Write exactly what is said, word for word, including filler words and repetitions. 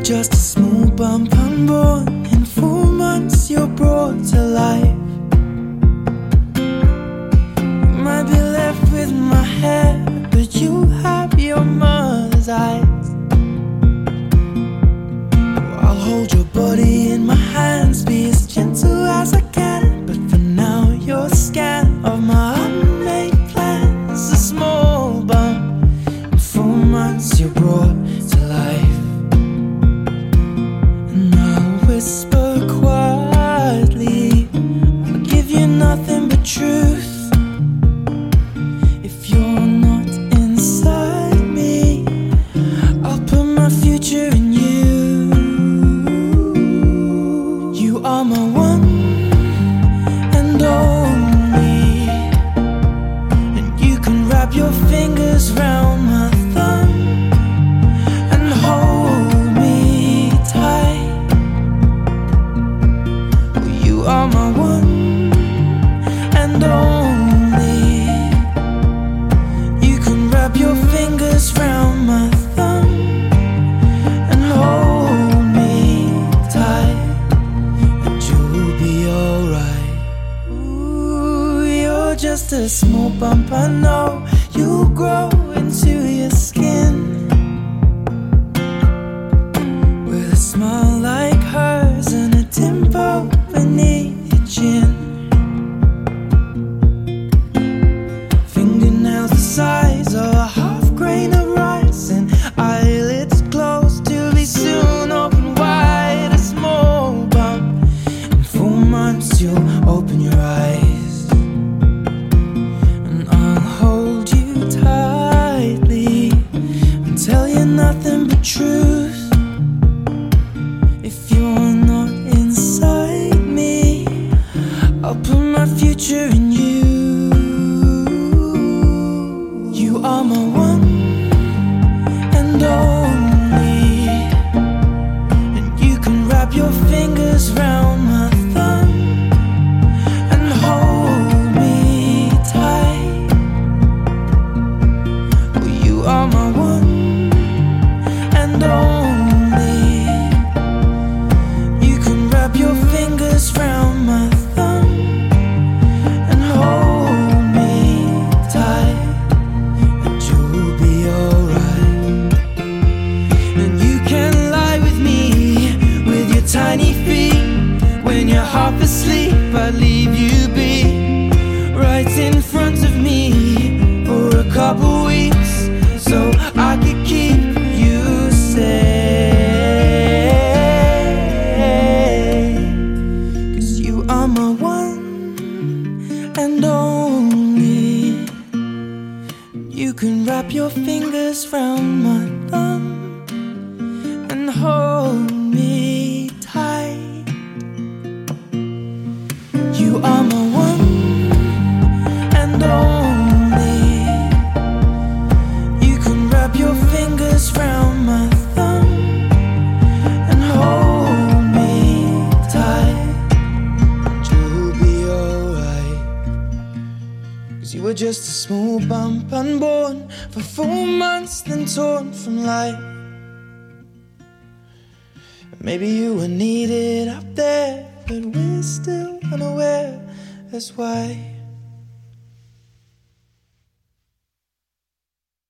just a small bump unborn. In four months you're brought to life. You might be left with my hair, but you have your mother's eyes. I'll hold your body in my hands, be as gentle as I can. But for now you're a scan of my unmade plans. A small bump. In four months you're brought to life. And I'll whisper quietly, I'll give you nothing but truth. If you're not inside me, I'll put my future in you. You are my one and only, and you can wrap your fingers round my thumb and hold me tight. You are my one and only, you can wrap your fingers round my thumb and hold me tight, and you'll be alright. Ooh, you're just a small bump, I know. You'll grow into your skin with a smile like hers and a dimple beneath your chin. Fingernails the size of a half grain of rice, and eyelids closed to be soon open wide. A small bump. In four months you'll open your eyes, and I'll hold you tightly and tell you nothing but truth. If you're not inside me, I'll put my future in you. You are my one and only, and you can wrap your fingers round my thumb and hold me tight. You are my one and only, you can wrap your fingers round my thumb and hold me tight, and you'll be alright. And you can lie with me with your tiny feet. When you're half asleep, I'd leave you be right in front of me for a couple weeks, so I could keep you safe. 'Cause you are my one and only, you can wrap your fingers round my thumb and hold me tight. You are my one and only, you can wrap your fingers round my thumb and hold me tight, and you'll be alright. 'Cause you were just a small bump unborn for four months, then torn from life. Maybe you were needed up there, but we're still unaware. That's why